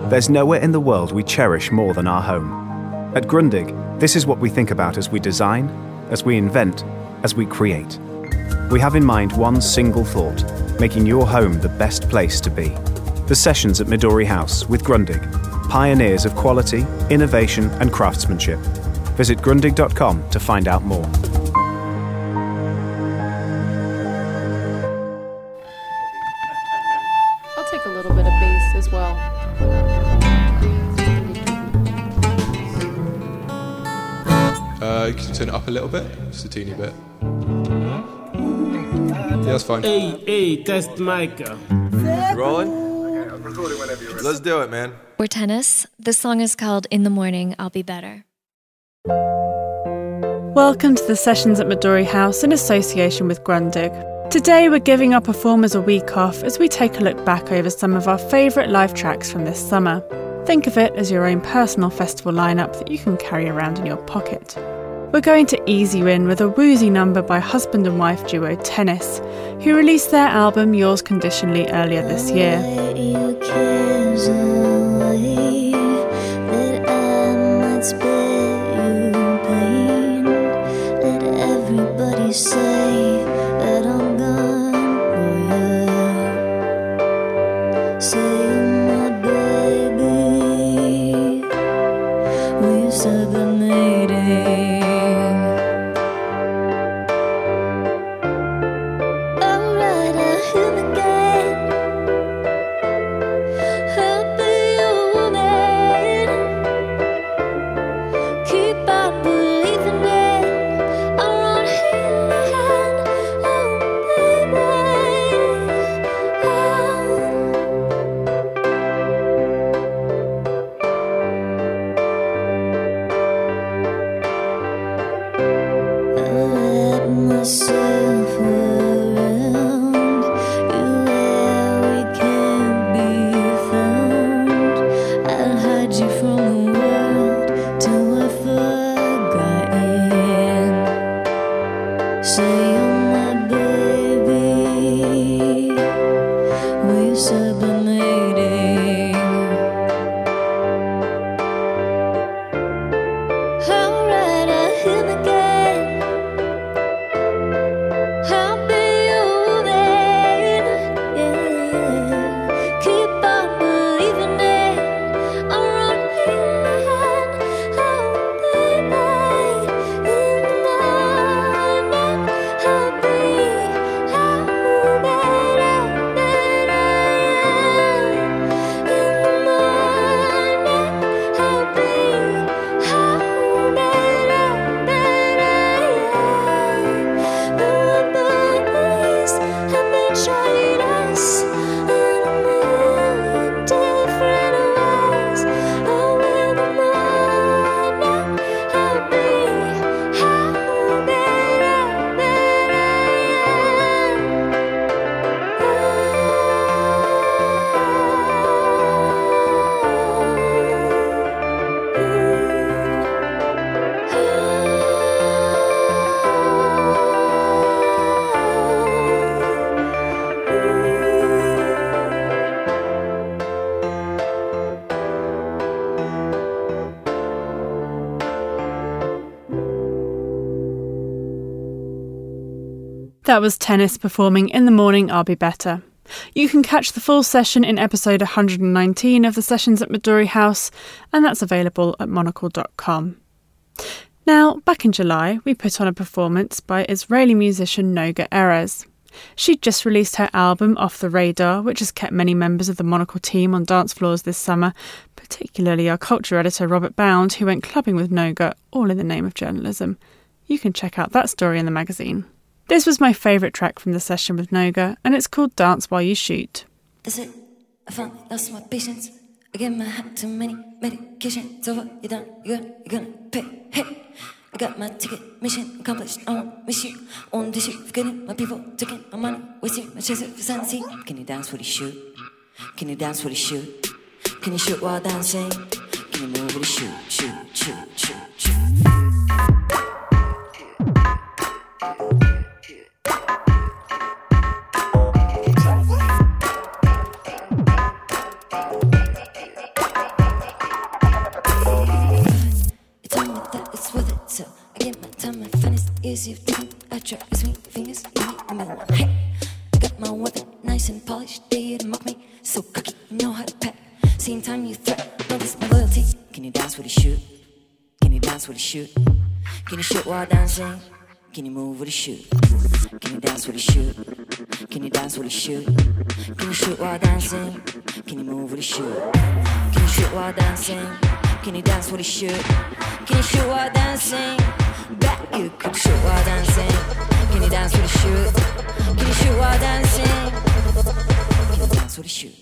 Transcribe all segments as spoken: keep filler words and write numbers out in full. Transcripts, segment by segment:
There's nowhere in the world we cherish more than our home. At Grundig, this is what we think about as we design, as we invent, as we create. We have in mind one single thought, making your home the best place to be. The Sessions at Midori House with Grundig, pioneers of quality, innovation and craftsmanship. Visit grundig dot com to find out more. I'll take a little bit of bass as well. Uh, can you turn it up a little bit? Just a teeny bit. Yeah, that's fine. Hey, hey, test mic. Rolling? Okay, I'm recording whenever you're ready. Let's do it, man. We're Tennis. This song is called In the Morning, I'll Be Better. Welcome to the Sessions at Midori House in association with Grundig. Today we're giving our performers a week off as we take a look back over some of our favourite live tracks from this summer. Think of it as your own personal festival lineup that you can carry around in your pocket. We're going to ease you in with a woozy number by husband and wife duo Tennis, who released their album Yours Conditionally earlier this year. Say that I'm gone for you. Say my baby, we're sublimating. Alright, I hear me again. I'll be your woman. Keep on believing it. Myself around you where we can't be found. I'll hide you from the world till we're forgotten. Say you're my baby, we're sublimating. Alright, I hear me again. That was Tennis performing In the Morning, I'll Be Better. You can catch the full session in episode one hundred nineteen of the Sessions at Midori House, and that's available at monocle dot com. Now, back in July, we put on a performance by Israeli musician Noga Erez. She'd just released her album Off the Radar, which has kept many members of the Monocle team on dance floors this summer, particularly our culture editor Robert Bound, who went clubbing with Noga, all in the name of journalism. You can check out that story in the magazine. This was my favourite track from the session with Noga, and it's called Dance While You Shoot. That's it. I finally lost my patience. I gave my heart too many medications. It's over. You're done. You're gonna, you're gonna pay. Hey, I got my ticket. Mission accomplished. I won't miss you. On this shit, forgetting my people, taking my money, wasting my chance for sanity. Can you dance while you shoot? Can you dance while you shoot? Can you shoot while dancing? Can you move while you shoot? Shoot, shoot, shoot, shoot. busy of trying. I try with sweet fingers, give me a middle one. Hey, I got my weapon nice and polished. Dare to mock me, so cocky, you know how to pat. Same time you threat, don't this my loyalty. Can you dance with a shoot? Can you dance with a shoot? Can you shoot while dancing? Can you move with a shoot? Can you dance with a shoot? Can you dance with a shoot? Can you shoot while dancing? Can you move with a shoot? Can you shoot while dancing? Can you dance with a shoot? Can you shoot while dancing? Back you could shoot while dancing. Can you dance with a shoot? Can you shoot while dancing? Can you dance with a shoot?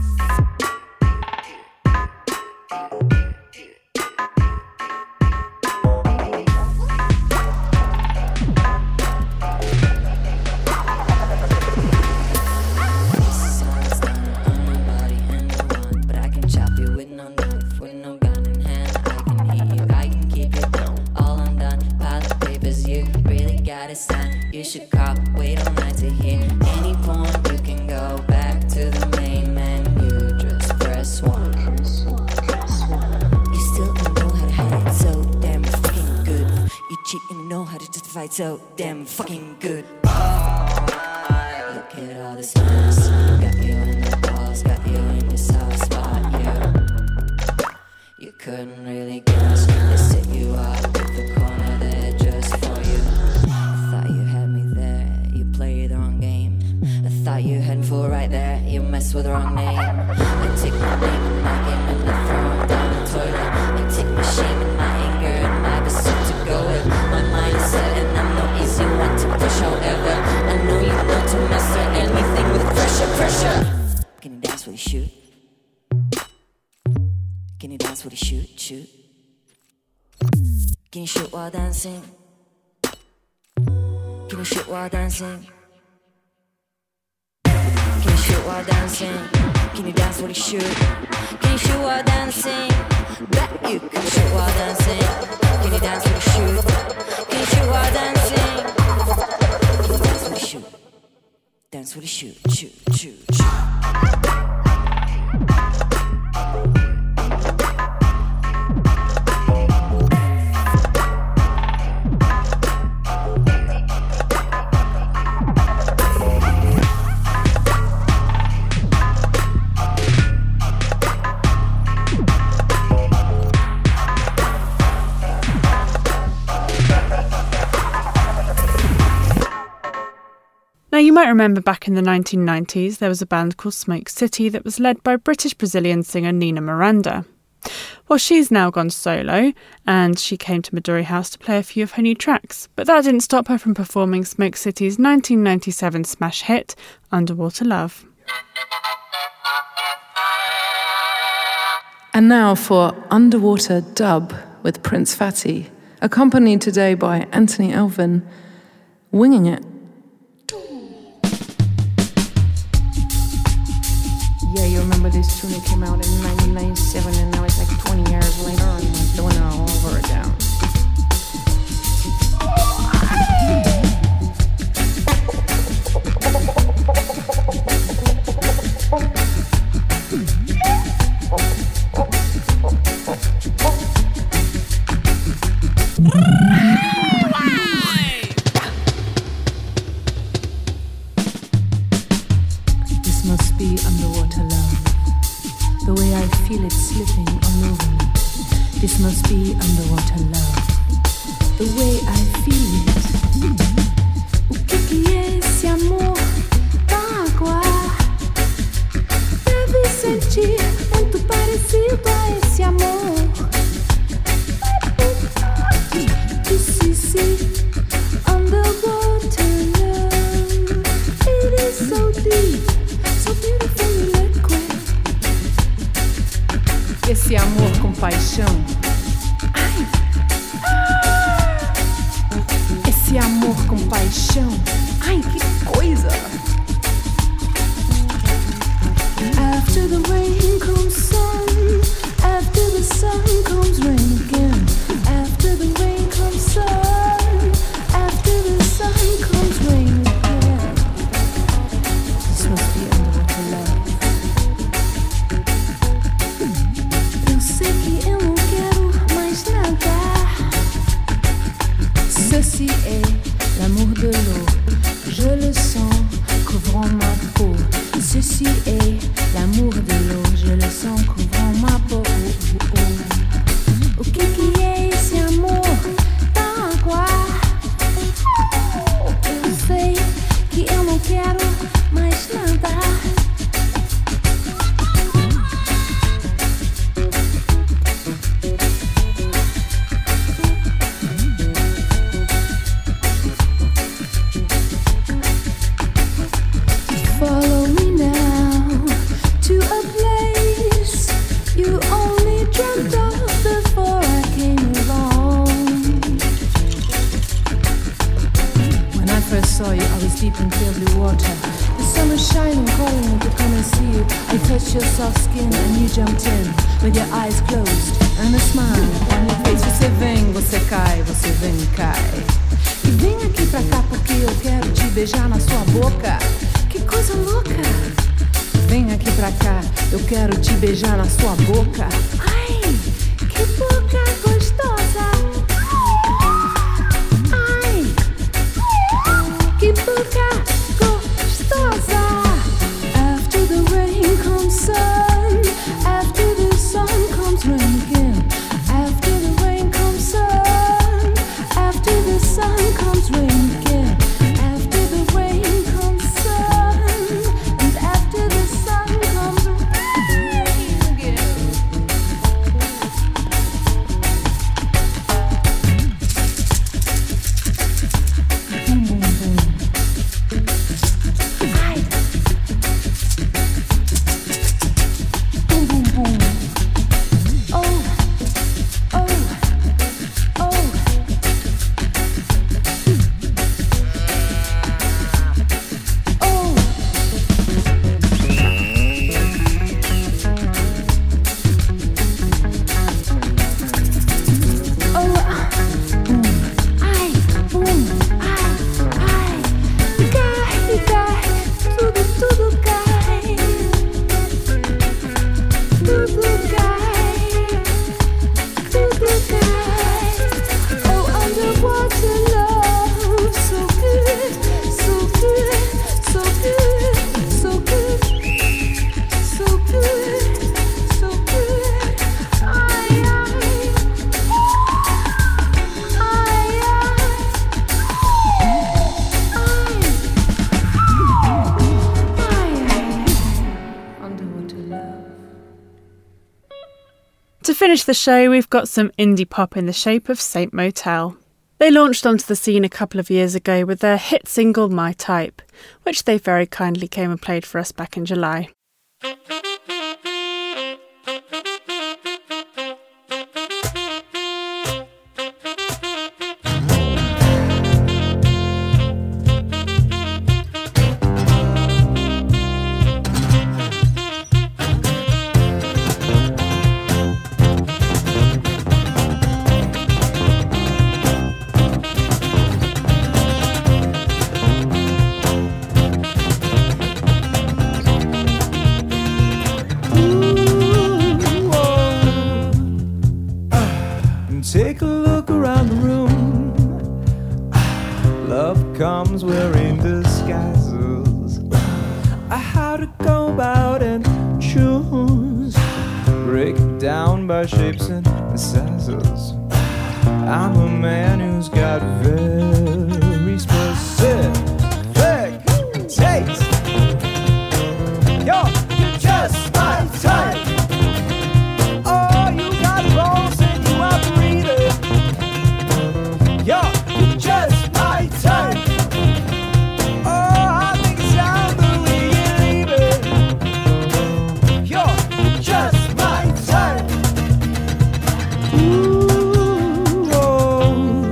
You should cop, wait all night to hear any poem. You can go back to the main menu, just press one. You still don't know how to hide it, so damn fucking good. You cheat and you know how to justify it, so damn fucking good. Oh, look at all this mess. Got you in the walls, got you in this hot spot, yeah. You couldn't really guess. They set you up with the corner there just for you. Thought you had full right there, you mess with the wrong name. I take my name and my game and I throw it down the toilet. I take my shame and my anger and my pursuit to go with. My mind is set and I'm no easy one to push, however I know you know to master anything with pressure, pressure. Can you dance with a shoot? Can you dance with a shoot, shoot? Can you shoot while dancing? Can you shoot while dancing? Can you shoot while dancing? Can you dance with a shoot? Can you shoot while dancing? Bet you can shoot while dancing. Can you dance with a shoot? Can you shoot while dancing? Can you dance with a shoot? Dance with a shoot, shoot, shoot, shoot. Now, you might remember back in the nineteen nineties, there was a band called Smoke City that was led by British-Brazilian singer Nina Miranda. Well, she's now gone solo, and she came to Midori House to play a few of her new tracks. But that didn't stop her from performing Smoke City's nineteen ninety-seven smash hit, Underwater Love. And now for Underwater Dub with Prince Fatty, accompanied today by Anthony Elvin, winging it. Yeah, you remember this tune that came out in nineteen ninety-seven, and now it's like twenty years later, and we're doing it all over again. This must be underwater love. The way I feel it slipping all over me. This must be underwater love. The way I feel it. O que que é esse amor da água? Deve sentir muito parecido a esse amor. This is it, underwater love. It is so deep, so beautifully liquid. Esse amor com paixão. Ai. Ah. Esse amor com paixão. Ai, que coisa. After the rain comes sun. After the sun comes rain again. After the rain comes sun. After the sun comes rain again. This must be underwater love. Eu sei que eu não quero mais nada. Ceci é underwater. The sun was shining, calling me to come and see you. I touched your soft skin and you jumped in with your eyes closed and a smile on your face. Você vem, você cai, você vem e cai. E vem aqui pra cá porque eu quero te beijar na sua boca. Que coisa louca! Vem aqui pra cá, eu quero te beijar na sua boca. Ai, que boca gostosa! Ai, que boca gostosa! After the rain comes sun, after the sun comes rain again. After the rain comes sun, after the sun comes rain again. After the rain comes sun, and after the sun comes rain again. Boom, boom, boom. Ai. Boom, boom, boom. Oh, oh, oh. To finish the show, we've got some indie pop in the shape of Saint Motel. They launched onto the scene a couple of years ago with their hit single My Type, which they very kindly came and played for us back in July. Take a look around the room. Love comes wearing disguises. How to go about and choose. Break it down by shapes and sizes. I'm a man who's got very specific taste. You're, you're just my type. Oh, you got balls and you are breathing. You're, you're just my type. Oh, I think it's time the way you leave it. You're, you're just my type. Ooh, oh.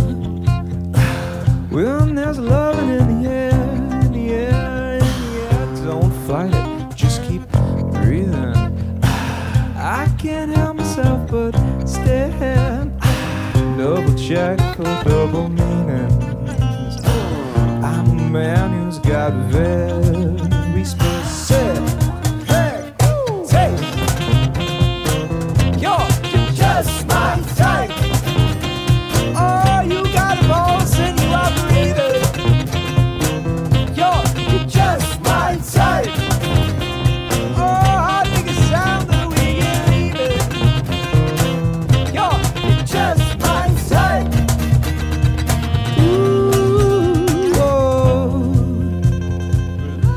Well, there's loving in the air, in the air, in the air. Don't fight it, just keep breathing. I can't help myself but stare. Double check for double meanings. I'm a man who's got very specific taste. You're, you're just my type. Oh, you got balls and you are breathing. You're, you're just my type. Oh, I think it's time that we get even. You're, you're just my type. Ooh, oh.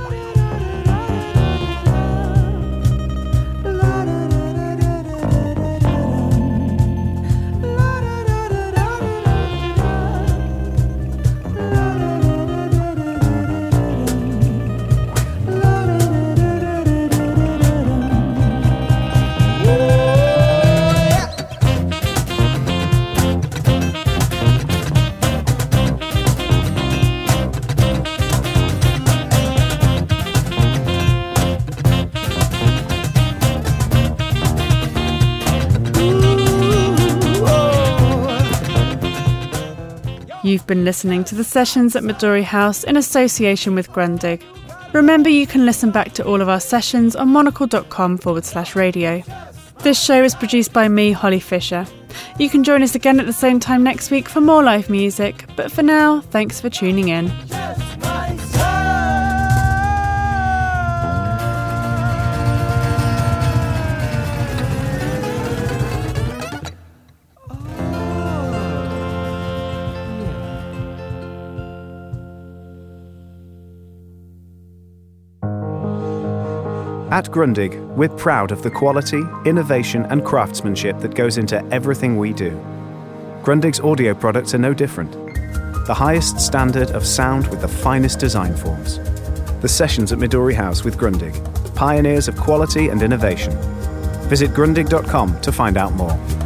You've been listening to the sessions at Midori House in association with Grundig. Remember, you can listen back to all of our sessions on monocle.com forward slash radio. This show is produced by me, Holly Fisher. You can join us again at the same time next week for more live music, but for now, thanks for tuning in. At Grundig, we're proud of the quality, innovation and craftsmanship that goes into everything we do. Grundig's audio products are no different. The highest standard of sound with the finest design forms. The sessions at Midori House with Grundig, pioneers of quality and innovation. Visit grundig dot com to find out more.